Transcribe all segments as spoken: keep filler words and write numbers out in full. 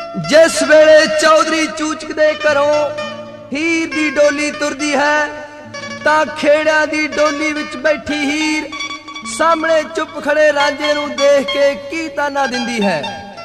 जिस वेले चौधरी चूचक दे घरों हीर दी डोली तुरदी है तां खेड़िया दी डोली विच बैठी हीर सामने चुप खड़े रांझे नूं देख के की ताना दिंदी है।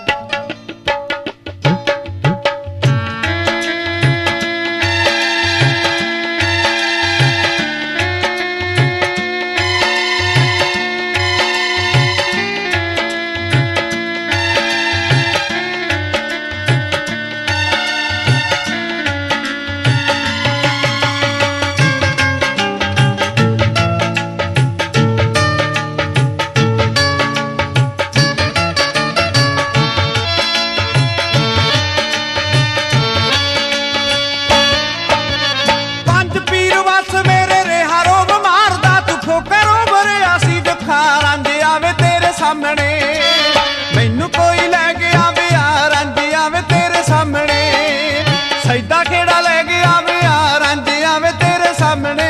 मैनू कोई लै गया वे रांझे आवे तेरे सामने, सैदा खेड़ा लै गया वे रांझे आवे तेरे सामने।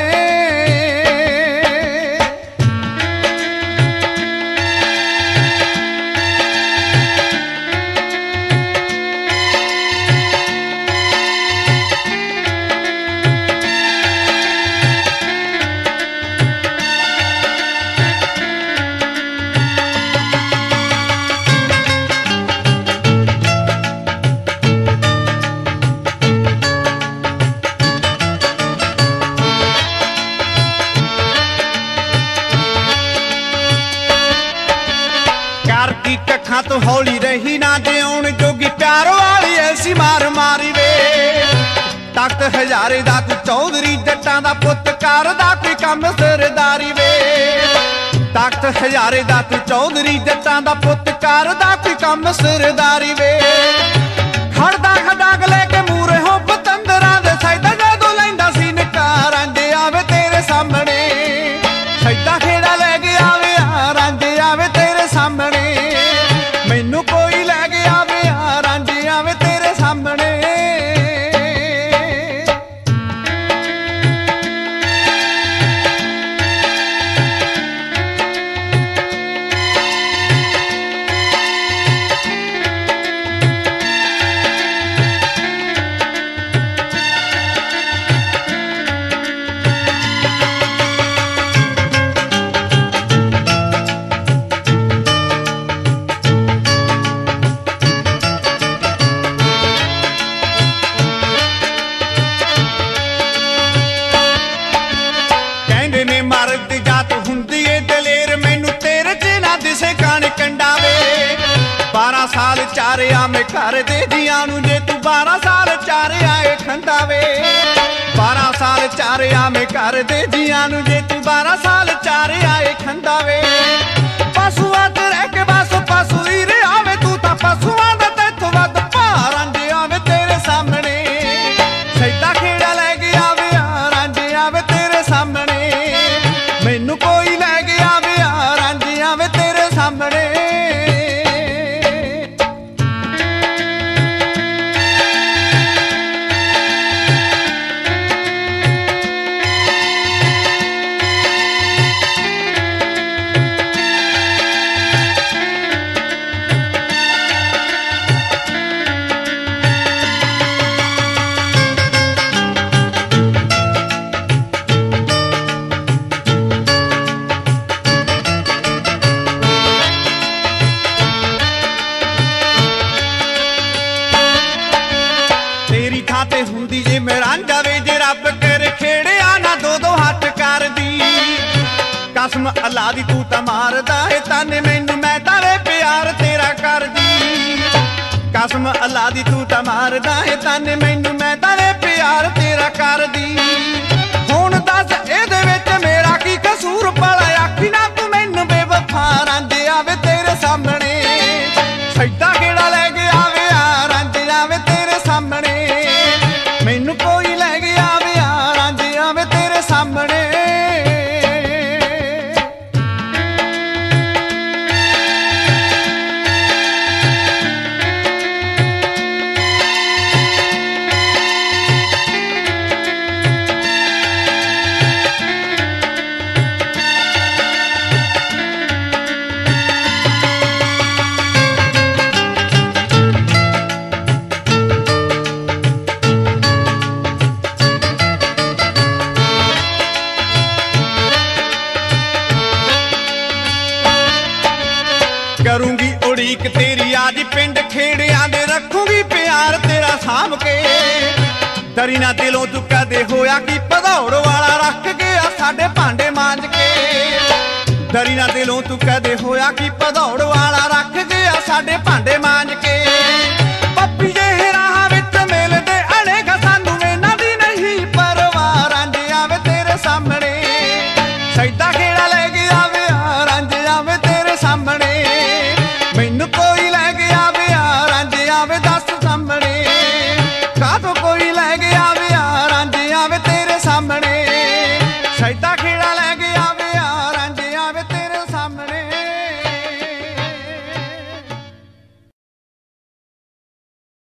कखा तो हौली रही ना देउण जोगी प्यार वाली ऐसी मार मारी वे, तख्त हजारे दा तू चौधरी जट्टां दा पुत करदा कोई कम सरदारी वे, तख्त हजारे दा तू चौधरी जट्टां दा पुत करदा कोई कम सरदारी वे। खड़दा खड़ाग लेके मूरे हो पतंदरां दे सैदा जदों लैंदा सी निकार रांझे आवे तेरे सामने, सैदा खेड़ा लै गया वे रांझे आवे तेरे सामने। मैनू कोई लै गया वे रांझे आवे तेरे सामने। बारह साल चारिया में घर दे जियां नू जे तू बारह साल चारिया ए खंदा वे, बारह साल चारिया में घर दे जियां नू जे तू बारह साल चारिया ए खंदा वे। पशुआ ते रह के बस पशु ही रे आवे तू तां पशुआं दा तैथों वध भार रांझे आवे तेरे सामने, सैदा खेड़ा लै गया वे रांझे आवे तेरे सामने। मैनू कोई लै गया वे रांझे आवे तेरे सामने। हुंदी जे रांझा वे जे रब कर खेड़िया ना दो दो हथ कर दी, कसम अल्लाह दी तू तां मारदा है ताने मैनू मैं तां वे प्यार तेरा कर दी, कसम अल्लाह दी तू तां मारदा है ताने मैनू मैं तां वे प्यार तेरा कर दी। हुण दस इहदे विच मेरा की कसूर भला आखी ना तू मैनू बेवफा रांझे आवे तेरे सामने, सैदा खेड़ा लै गया वे रांझे आवे तेरे सामने। मैनू कोई लै गया वे रांझे आवे तेरे सामने। पिंड खेड़ियां दे रखूंगी प्यार तेरा साम के। डरी ना दिलों तू कदे होया कि भदौड़ वाला रख गया साडे भांडे मांज के। डरी ना दिलों तू कदे होया कि भदौड़ वाला रख गया साडे भांडे मांज के। पप्पी जे राह विच मिलदे अनेक सानू इन्हां दी नहीं परवाह। रांझे आवे तेरे सामने सैदा खेड़ा ले गया वे रांझे आवे तेरे सामने। मैनू कोई लै गया वे रांझे आवे